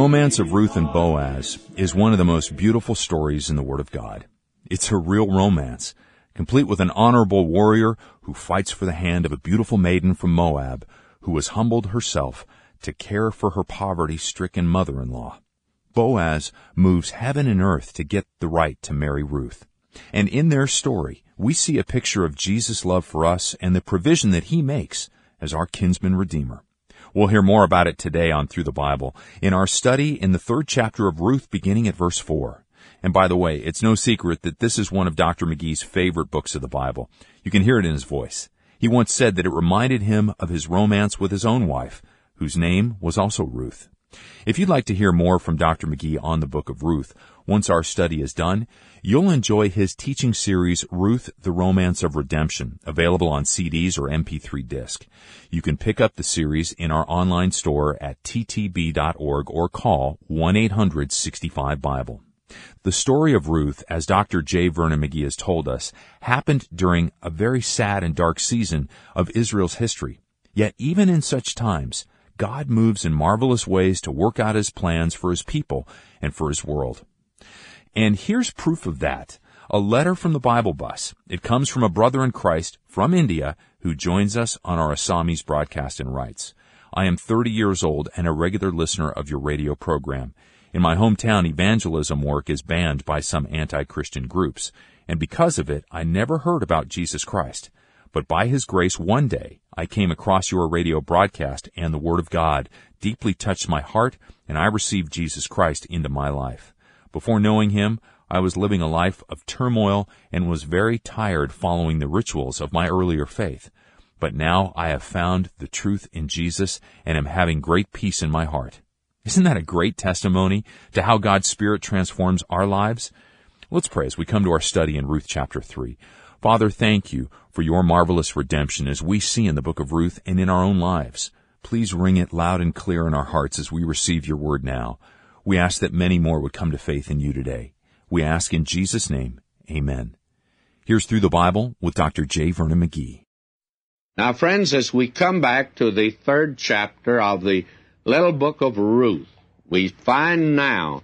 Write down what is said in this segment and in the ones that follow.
romance of Ruth and Boaz is one of the most beautiful stories in the Word of God. It's a real romance, complete with an honorable warrior who fights for the hand of a beautiful maiden from Moab who has humbled herself to care for her poverty-stricken mother-in-law. Boaz moves heaven and earth to get the right to marry Ruth. And in their story, we see a picture of Jesus' love for us and the provision that he makes as our kinsman redeemer. We'll hear more about it today on Through the Bible in our study in the 3rd chapter of Ruth, beginning at verse 4. And by the way, it's no secret that this is one of Dr. McGee's favorite books of the Bible. You can hear it in his voice. He once said that it reminded him of his romance with his own wife, whose name was also Ruth. If you'd like to hear more from Dr. McGee on the book of Ruth, once our study is done, you'll enjoy his teaching series, Ruth, the Romance of Redemption, available on CDs or MP3 disc. You can pick up the series in our online store at ttb.org or call 1-800-65-BIBLE. The story of Ruth, as Dr. J. Vernon McGee has told us, happened during a very sad and dark season of Israel's history. Yet even in such times, God moves in marvelous ways to work out his plans for his people and for his world. And here's proof of that. A letter from the Bible Bus. It comes from a brother in Christ from India who joins us on our Assamese broadcast and writes, I am 30 years old and a regular listener of your radio program. In my hometown, evangelism work is banned by some anti-Christian groups, and because of it, I never heard about Jesus Christ. But by his grace, one day, I came across your radio broadcast, and the Word of God deeply touched my heart, and I received Jesus Christ into my life. Before knowing him, I was living a life of turmoil and was very tired following the rituals of my earlier faith. But now I have found the truth in Jesus and am having great peace in my heart. Isn't that a great testimony to how God's Spirit transforms our lives? Let's pray as we come to our study in Ruth chapter 3. Father, thank you for your marvelous redemption as we see in the book of Ruth and in our own lives. Please ring it loud and clear in our hearts as we receive your word now. We ask that many more would come to faith in you today. We ask in Jesus' name, amen. Here's Through the Bible with Dr. J. Vernon McGee. Now, friends, as we come back to the 3rd chapter of the little book of Ruth, we find now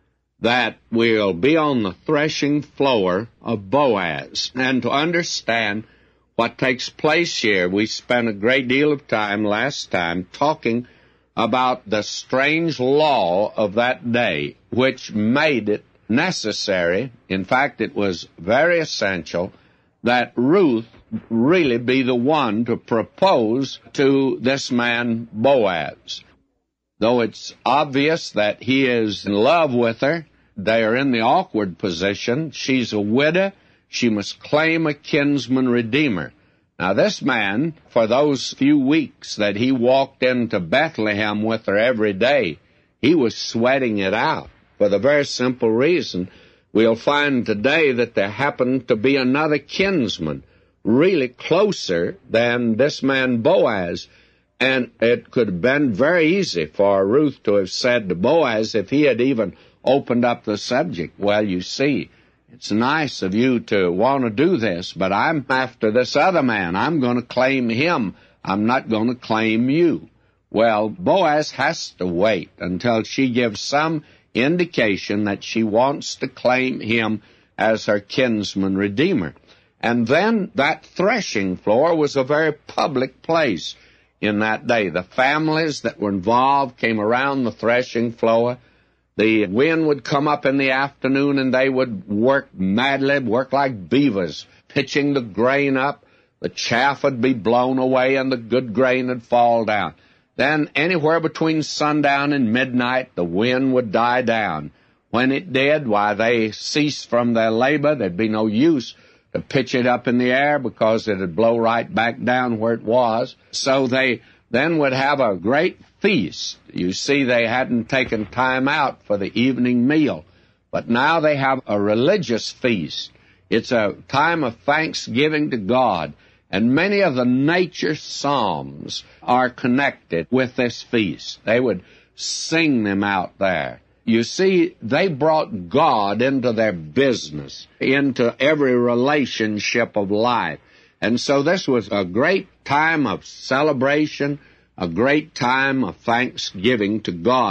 that we'll be on the threshing floor of Boaz. And to understand what takes place here, we spent a great deal of time last time talking about the strange law of that day, which made it necessary, in fact, it was very essential, that Ruth really be the one to propose to this man Boaz. Though it's obvious that he is in love with her, they are in the awkward position. She's a widow. She must claim a kinsman redeemer. Now, this man, for those few weeks that he walked into Bethlehem with her every day, he was sweating it out for the very simple reason we'll find today that there happened to be another kinsman really closer than this man Boaz. And it could have been very easy for Ruth to have said to Boaz, if he had even opened up the subject, well, you see, it's nice of you to want to do this, but I'm after this other man. I'm going to claim him. I'm not going to claim you. Well, Boaz has to wait until she gives some indication that she wants to claim him as her kinsman redeemer. And then that threshing floor was a very public place in that day. The families that were involved came around the threshing floor. The wind would come up in the afternoon, and they would work madly, work like beavers, pitching the grain up. The chaff would be blown away, and the good grain would fall down. Then anywhere between sundown and midnight, the wind would die down. When it did, why, they ceased from their labor. There'd be no use to pitch it up in the air because it would blow right back down where it was. So they then would have a great feast. You see, they hadn't taken time out for the evening meal, but now they have a religious feast. It's a time of thanksgiving to God, and many of the nature psalms are connected with this feast. They would sing them out there. You see, they brought God into their business, into every relationship of life. And so this was a great time of celebration, a great time of thanksgiving to God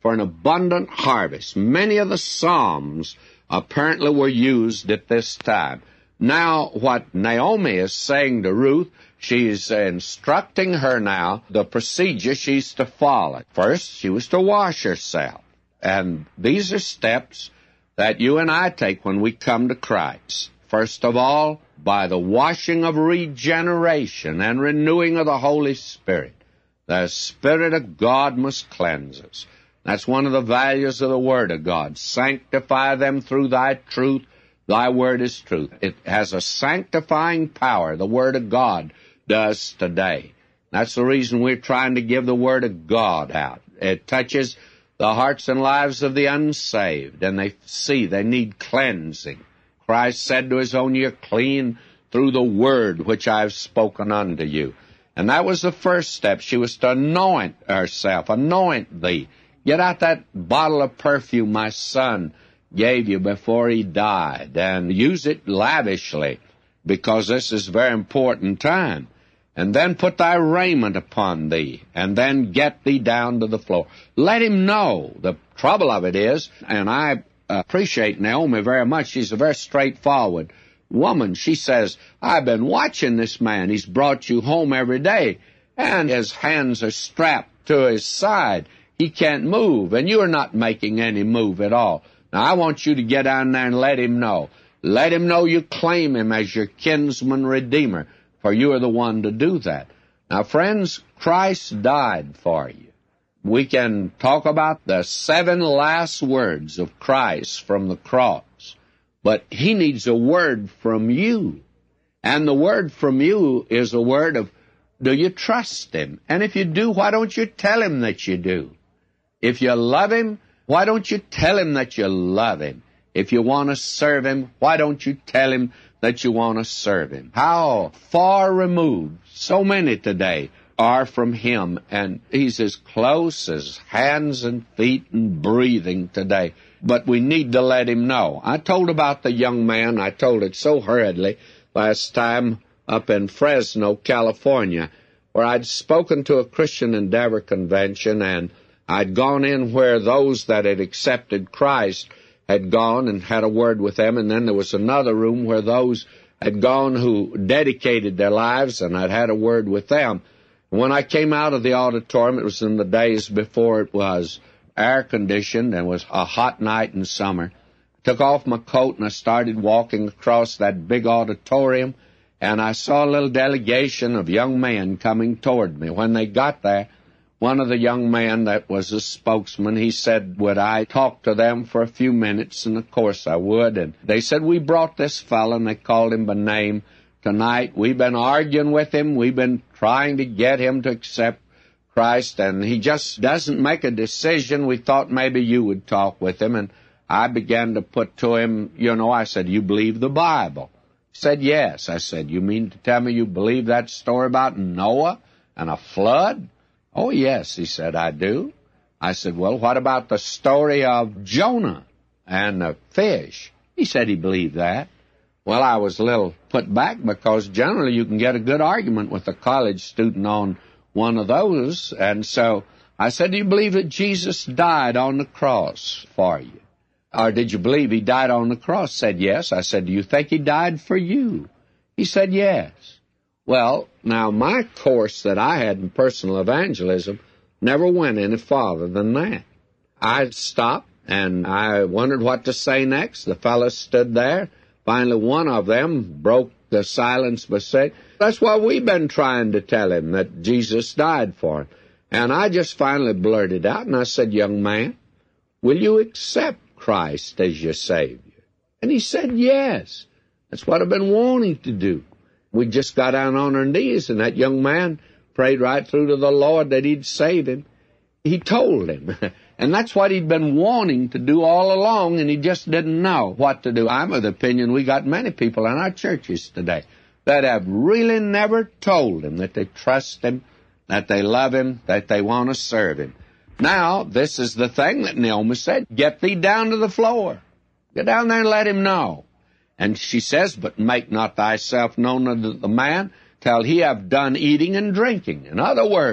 for an abundant harvest. Many of the Psalms apparently were used at this time. Now, what Naomi is saying to Ruth, she's instructing her now the procedure she's to follow. First, she was to wash herself. And these are steps that you and I take when we come to Christ. First of all, by the washing of regeneration and renewing of the Holy Spirit. The Spirit of God must cleanse us. That's one of the values of the Word of God. Sanctify them through thy truth. Thy word is truth. It has a sanctifying power, the Word of God does today. That's the reason we're trying to give the Word of God out. It touches the hearts and lives of the unsaved, and they see they need cleansing. Christ said to his own, you're clean through the word which I have spoken unto you. And that was the first step. She was to anoint herself. Anoint thee. Get out that bottle of perfume my son gave you before he died, and use it lavishly, because this is a very important time. And then put thy raiment upon thee, and then get thee down to the floor. Let him know. The trouble of it is, and I appreciate Naomi very much, she's a very straightforward woman. She says, I've been watching this man. He's brought you home every day, and his hands are strapped to his side. He can't move, and you're not making any move at all. Now, I want you to get down there and let him know. Let him know you claim him as your kinsman redeemer, for you are the one to do that. Now, friends, Christ died for you. We can talk about the 7 last words of Christ from the cross, but he needs a word from you. And the word from you is a word of, do you trust him? And if you do, why don't you tell him that you do? If you love him, why don't you tell him that you love him? If you want to serve him, why don't you tell him that you want to serve him? How far removed so many today are from him, and he's as close as hands and feet and breathing today. But we need to let him know. I told about the young man, I told it so hurriedly last time up in Fresno, California, where I'd spoken to a Christian Endeavor convention, and I'd gone in where those that had accepted Christ had gone and had a word with them, and then there was another room where those had gone who dedicated their lives, and I'd had a word with them. When I came out of the auditorium, it was in the days before it was air-conditioned and was a hot night in summer. I took off my coat and I started walking across that big auditorium, and I saw a little delegation of young men coming toward me. When they got there, one of the young men that was a spokesman, he said, would I talk to them for a few minutes? And of course I would. And they said, we brought this fellow, and they called him by name tonight. We've been arguing with him. We've been trying to get him to accept Christ, and he just doesn't make a decision. We thought maybe you would talk with him. And I began to put to him, I said, you believe the Bible? He said, yes. I said, you mean to tell me you believe that story about Noah and a flood? Oh, yes, he said, I do. I said, well, what about the story of Jonah and the fish? He said he believed that. Well, I was a little put back, because generally you can get a good argument with a college student on one of those. And so I said, do you believe that Jesus died on the cross for you? Or did you believe he died on the cross? He said, yes. I said, do you think he died for you? He said, yes. Well, now, my course that I had in personal evangelism never went any farther than that. I stopped, and I wondered what to say next. The fellows stood there. Finally, one of them broke the silence by saying, that's why we've been trying to tell him, that Jesus died for him. And I just finally blurted out, and I said, young man, will you accept Christ as your Savior? And he said, yes. That's what I've been wanting to do. We just got down on our knees, and that young man prayed right through to the Lord that he'd save him. He told him. And that's what he'd been wanting to do all along, and he just didn't know what to do. I'm of the opinion we got many people in our churches today that have really never told him that they trust him, that they love him, that they want to serve him. Now, this is the thing that Naomi said, get thee down to the floor. Get down there and let him know. And she says, but make not thyself known unto the man till he have done eating and drinking. In other words,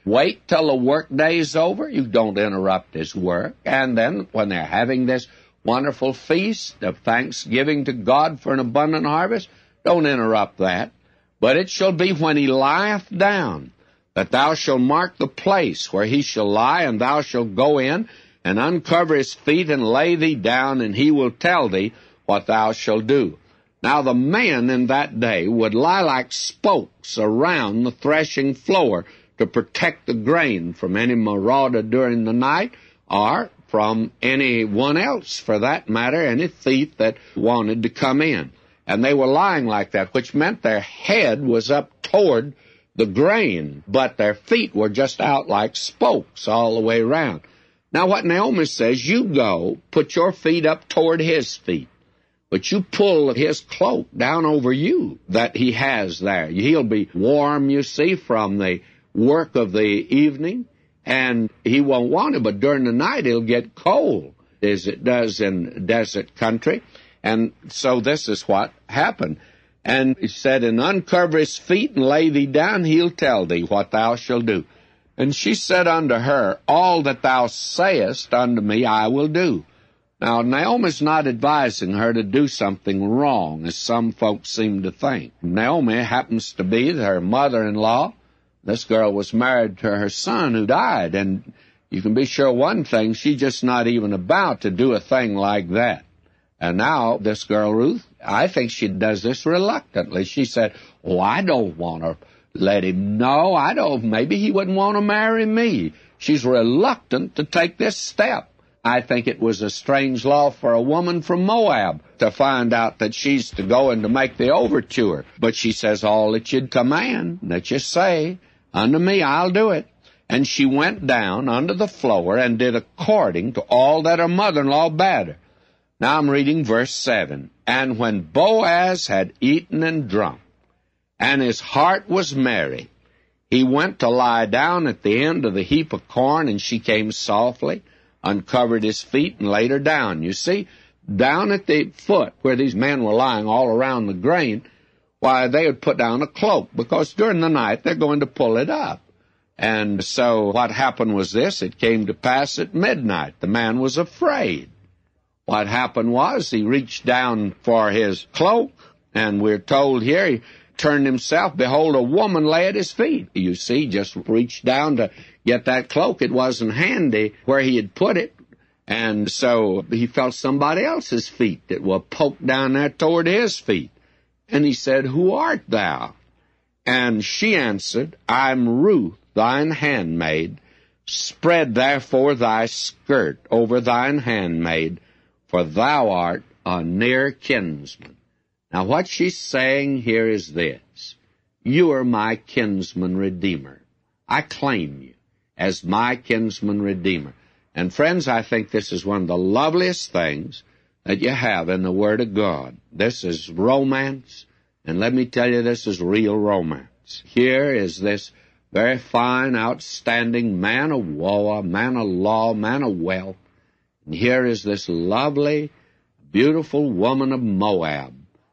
wait till the work day's over. You don't interrupt his work. And then when they're having this wonderful feast of thanksgiving to God for an abundant harvest, don't interrupt that. But it shall be when he lieth down, that thou shalt mark the place where he shall lie, and thou shalt go in and uncover his feet and lay thee down, and he will tell thee what thou shalt do. Now the men in that day would lie like spokes around the threshing floor to protect the grain from any marauder during the night, or from anyone else, for that matter, any thief that wanted to come in. And they were lying like that, which meant their head was up toward the grain, but their feet were just out like spokes all the way around. Now what Naomi says, you go, put your feet up toward his feet, but you pull his cloak down over you that he has there. He'll be warm, you see, from the work of the evening, and he won't want it, but during the night it'll get cold, as it does in desert country. And so this is what happened. And he said, and uncover his feet and lay thee down, he'll tell thee what thou shalt do. And she said unto her, all that thou sayest unto me I will do. Now, Naomi's not advising her to do something wrong, as some folks seem to think. Naomi happens to be her mother-in-law. This girl was married to her son who died, and you can be sure one thing, she's just not even about to do a thing like that. And now, this girl, Ruth, I think she does this reluctantly. She said, oh, I don't want to let him know. Maybe he wouldn't want to marry me. She's reluctant to take this step. I think it was a strange law for a woman from Moab to find out that she's to go and to make the overture. But she says, all that you'd command, that you say, unto me I'll do it. And she went down under the floor and did according to all that her mother-in-law bade her. Now I'm reading verse 7. And when Boaz had eaten and drunk, and his heart was merry, he went to lie down at the end of the heap of corn, and she came softly, uncovered his feet, and laid her down. You see, down at the foot where these men were lying all around the grain, why, they would put down a cloak, because during the night they're going to pull it up. And so what happened was this. It came to pass at midnight. The man was afraid. What happened was he reached down for his cloak, and we're told here he turned himself. Behold, a woman lay at his feet. You see, just reached down to get that cloak. It wasn't handy where he had put it, and so he felt somebody else's feet that were poked down there toward his feet. And he said, who art thou? And she answered, I'm Ruth, thine handmaid. Spread therefore thy skirt over thine handmaid, for thou art a near kinsman. Now what she's saying here is this. You are my kinsman redeemer. I claim you as my kinsman redeemer. And friends, I think this is one of the loveliest things that you have in the Word of God. This is romance, and let me tell you, this is real romance. Here is this very fine, outstanding man of war, man of law, man of wealth. And here is this lovely, beautiful woman of Moab,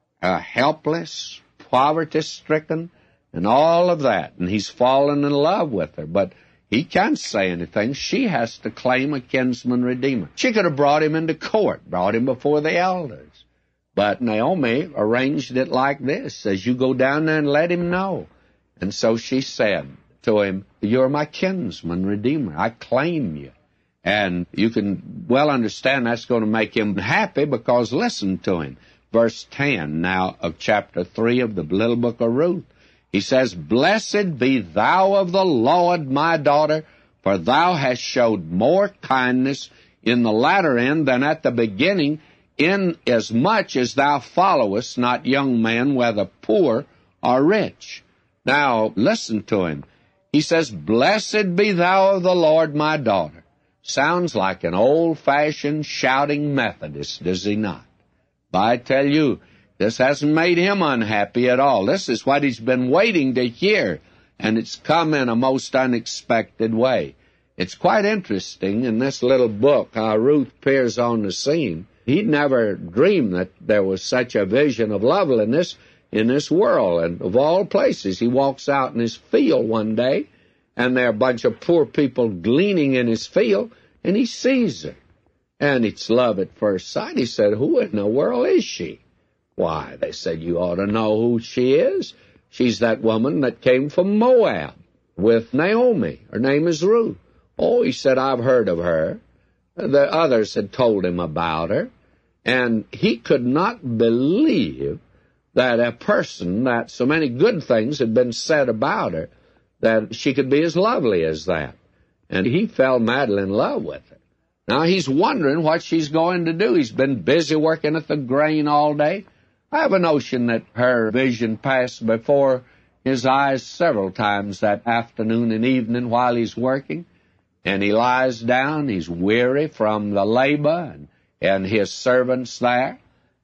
helpless, poverty-stricken, and all of that. And he's fallen in love with her, but he can't say anything. She has to claim a kinsman redeemer. She could have brought him into court, brought him before the elders. But Naomi arranged it like this, says, you go down there and let him know. And so she said to him, you're my kinsman redeemer. I claim you. And you can well understand that's going to make him happy, because listen to him. Verse 10 now of chapter 3 of the little book of Ruth. He says, blessed be thou of the Lord, my daughter, for thou hast showed more kindness in the latter end than at the beginning, inasmuch as thou followest not young men, whether poor or rich. Now, listen to him. He says, blessed be thou of the Lord, my daughter. Sounds like an old-fashioned shouting Methodist, does he not? But I tell you, this hasn't made him unhappy at all. This is what he's been waiting to hear, and it's come in a most unexpected way. It's quite interesting in this little book how Ruth appears on the scene. He'd never dreamed that there was such a vision of loveliness in this world, and of all places, he walks out in his field one day, and there are a bunch of poor people gleaning in his field, and he sees her. And it's love at first sight. He said, who in the world is she? Why, they said, you ought to know who she is. She's that woman that came from Moab with Naomi. Her name is Ruth. Oh, he said, I've heard of her. The others had told him about her. And he could not believe that a person, that so many good things had been said about her, that she could be as lovely as that. And he fell madly in love with her. Now he's wondering what she's going to do. He's been busy working at the grain all day. I have a notion that her vision passed before his eyes several times that afternoon and evening while he's working. And he lies down, he's weary from the labor and his servants there.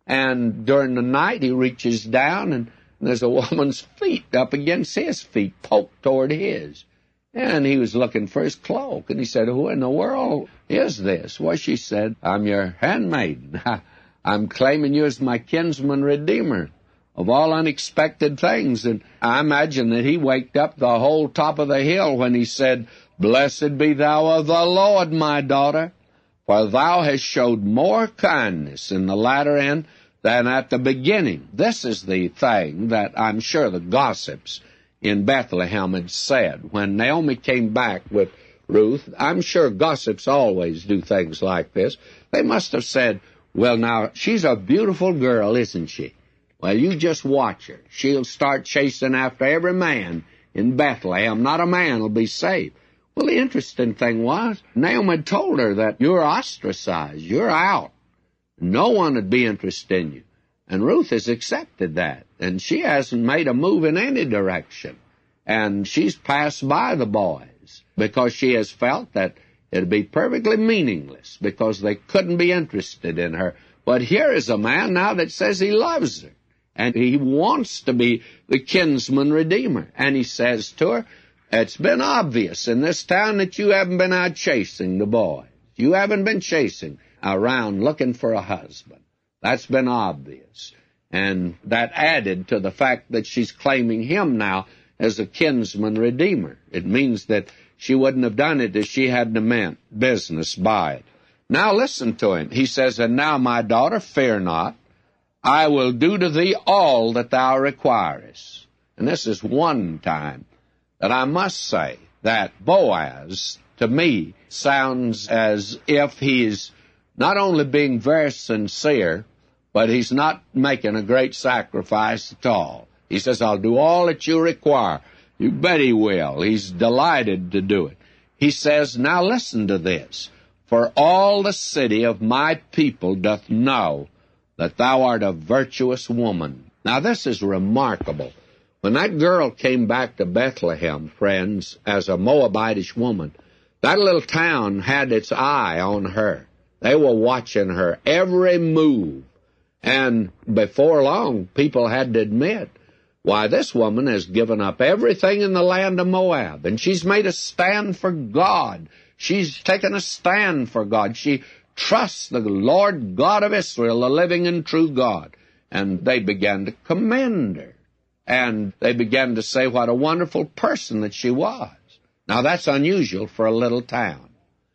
And during the night he reaches down and there's a woman's feet up against his feet, poked toward his. And he was looking for his cloak. And he said, who in the world is this? Well, she said, I'm your handmaiden. I'm claiming you as my kinsman redeemer of all unexpected things. And I imagine that he waked up the whole top of the hill when he said, Blessed be thou of the Lord, my daughter, for thou hast showed more kindness in the latter end than at the beginning. This is the thing that I'm sure the gossips in Bethlehem had said. When Naomi came back with Ruth, I'm sure gossips always do things like this. They must have said, well, now, she's a beautiful girl, isn't she? Well, you just watch her. She'll start chasing after every man in Bethlehem. Not a man will be saved. Well, the interesting thing was, Naomi had told her that you're ostracized, you're out. No one would be interested in you. And Ruth has accepted that, and she hasn't made a move in any direction. And she's passed by the boys because she has felt that it'd be perfectly meaningless because they couldn't be interested in her. But here is a man now that says he loves her, and he wants to be the kinsman redeemer. And he says to her, it's been obvious in this town that you haven't been out chasing the boys. You haven't been chasing around looking for a husband. That's been obvious. And that added to the fact that she's claiming him now as a kinsman redeemer. It means that she wouldn't have done it if she hadn't meant business by it. Now listen to him. He says, and now, my daughter, fear not. I will do to thee all that thou requirest. And this is one time that I must say that Boaz, to me, sounds as if he's not only being very sincere, but he's not making a great sacrifice at all. He says, I'll do all that you require. You bet he will. He's delighted to do it. He says, now listen to this. For all the city of my people doth know that thou art a virtuous woman. Now this is remarkable. When that girl came back to Bethlehem, friends, as a Moabitish woman, that little town had its eye on her. They were watching her every move. And before long, people had to admit, why, this woman has given up everything in the land of Moab, and she's made a stand for God. She's taken a stand for God. She trusts the Lord God of Israel, the living and true God. And they began to commend her. And they began to say what a wonderful person that she was. Now, that's unusual for a little town.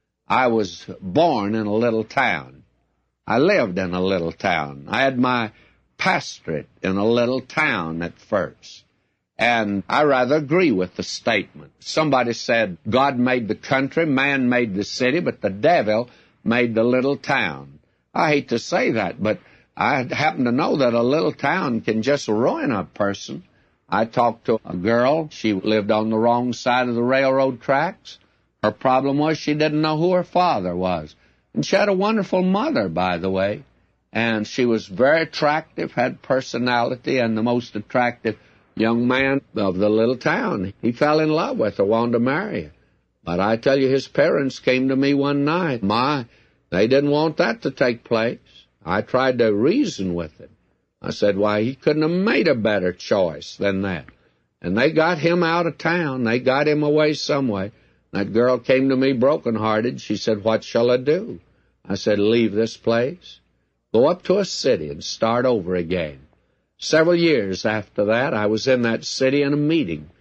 I was born in a little town. I lived in a little town. I had my pastorate in a little town at first. And I rather agree with the statement. Somebody said, God made the country, man made the city, but the devil made the little town. I hate to say that, but I happen to know that a little town can just ruin a person. I talked to a girl. She lived on the wrong side of the railroad tracks. Her problem was she didn't know who her father was. And she had a wonderful mother, by the way. And she was very attractive, had personality, and the most attractive young man of the little town. He fell in love with her, wanted to marry her. But I tell you, his parents came to me one night. They didn't want that to take place. I tried to reason with him. I said, why, he couldn't have made a better choice than that. And they got him out of town. They got him away some way. That girl came to me broken-hearted. She said, what shall I do? I said, leave this place. Go up to a city and start over again. Several years after that, I was in that city in a meeting,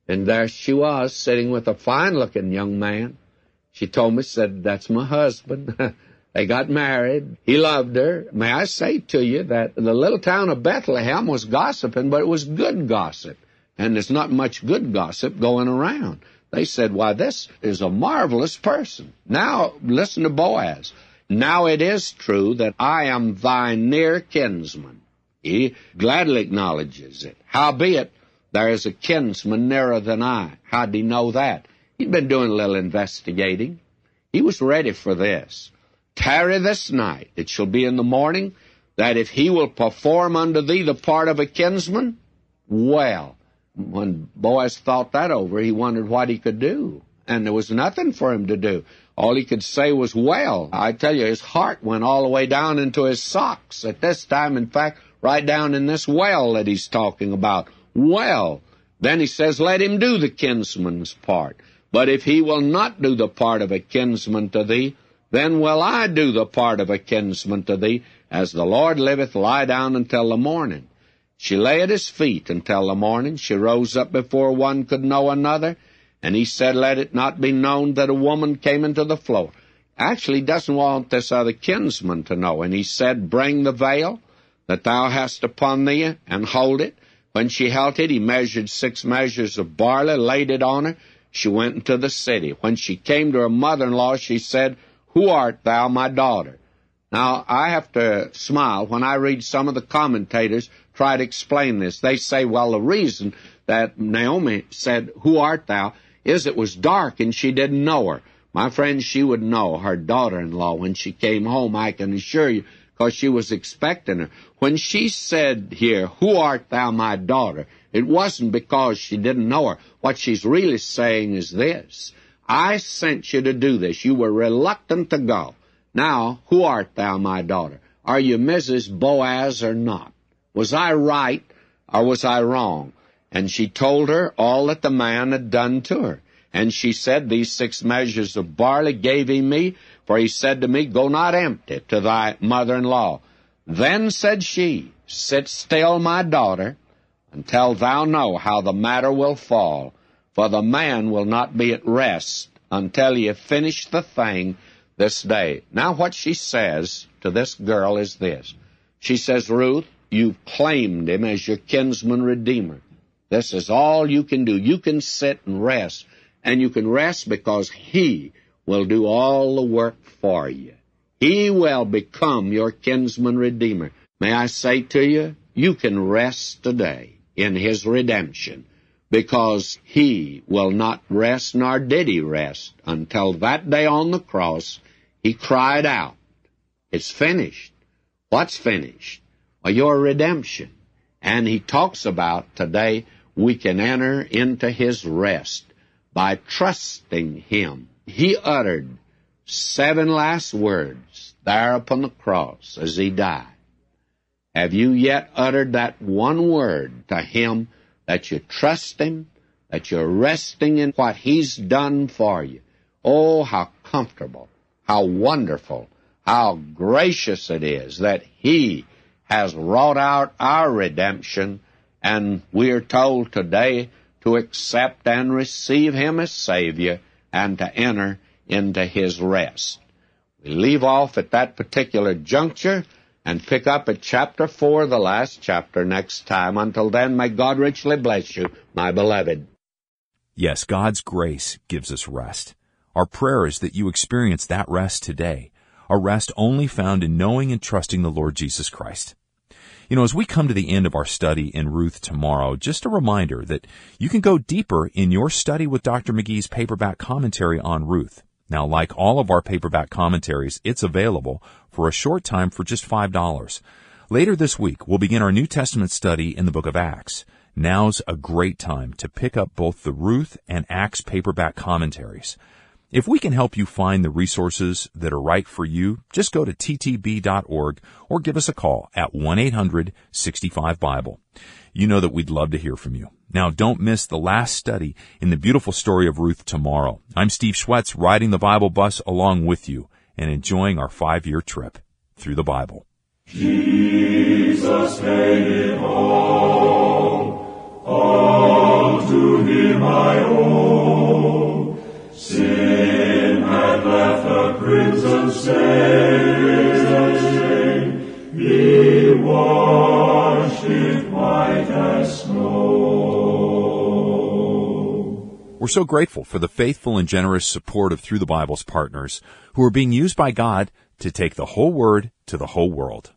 And there she was, sitting with a fine-looking young man. She told me, said, that's my husband. They got married. He loved her. May I say to you that the little town of Bethlehem was gossiping, but it was good gossip. And there's not much good gossip going around. They said, why, this is a marvelous person. Now, listen to Boaz. Now it is true that I am thy near kinsman. He gladly acknowledges it. Howbeit, there is a kinsman nearer than I. How'd he know that? He'd been doing a little investigating. He was ready for this. Tarry this night, it shall be in the morning, that if he will perform unto thee the part of a kinsman, well, when Boaz thought that over, he wondered what he could do. And there was nothing for him to do. All he could say was, well. I tell you, his heart went all the way down into his socks. At this time, in fact, right down in this well that he's talking about. Well, then he says, let him do the kinsman's part. But if he will not do the part of a kinsman to thee, then will I do the part of a kinsman to thee. As the Lord liveth, lie down until the morning. She lay at his feet until the morning. She rose up before one could know another. And he said, let it not be known that a woman came into the floor. Actually, he doesn't want this other kinsman to know. And he said, bring the veil that thou hast upon thee, and hold it. When she held it, he measured 6 measures of barley, laid it on her. She went into the city. When she came to her mother-in-law, she said, who art thou, my daughter? Now, I have to smile when I read some of the commentators try to explain this. They say, well, the reason that Naomi said, who art thou, is it was dark and she didn't know her. My friend, she would know her daughter-in-law when she came home, I can assure you, because she was expecting her. When she said here, who art thou, my daughter, it wasn't because she didn't know her. What she's really saying is this: I sent you to do this. You were reluctant to go. Now, who art thou, my daughter? Are you Mrs. Boaz or not? Was I right or was I wrong? And she told her all that the man had done to her. And she said, these 6 measures of barley gave he me, for he said to me, go not empty to thy mother-in-law. Then said she, sit still, my daughter, until thou know how the matter will fall. For the man will not be at rest until he have finished the thing this day. Now what she says to this girl is this. She says, Ruth, you've claimed him as your kinsman redeemer. This is all you can do. You can sit and rest. And you can rest because he will do all the work for you. He will become your kinsman redeemer. May I say to you, you can rest today in his redemption, because he will not rest, nor did he rest, until that day on the cross he cried out, it's finished. What's finished? Well, your redemption. And he talks about today we can enter into his rest by trusting him. He uttered 7 last words there upon the cross as he died. Have you yet uttered that one word to him, that you trust him, that you're resting in what he's done for you? Oh, how comfortable, how wonderful, how gracious it is that he has wrought out our redemption, and we are told today to accept and receive him as Savior and to enter into his rest. We leave off at that particular juncture and pick up at chapter 4, the last chapter, next time. Until then, may God richly bless you, my beloved. Yes, God's grace gives us rest. Our prayer is that you experience that rest today, a rest only found in knowing and trusting the Lord Jesus Christ. You know, as we come to the end of our study in Ruth tomorrow, just a reminder that you can go deeper in your study with Dr. McGee's paperback commentary on Ruth. Now, like all of our paperback commentaries, it's available for a short time for just $5. Later this week, we'll begin our New Testament study in the book of Acts. Now's a great time to pick up both the Ruth and Acts paperback commentaries. If we can help you find the resources that are right for you, just go to ttb.org or give us a call at 1-800-65-BIBLE. You know that we'd love to hear from you. Now, don't miss the last study in the beautiful story of Ruth tomorrow. I'm Steve Schwetz, riding the Bible bus along with you and enjoying our 5-year trip through the Bible. Jesus made it home, all to him my own. Sin had left a crimson stain. He washed it white as snow. We're so grateful for the faithful and generous support of Through the Bible's partners who are being used by God to take the whole Word to the whole world.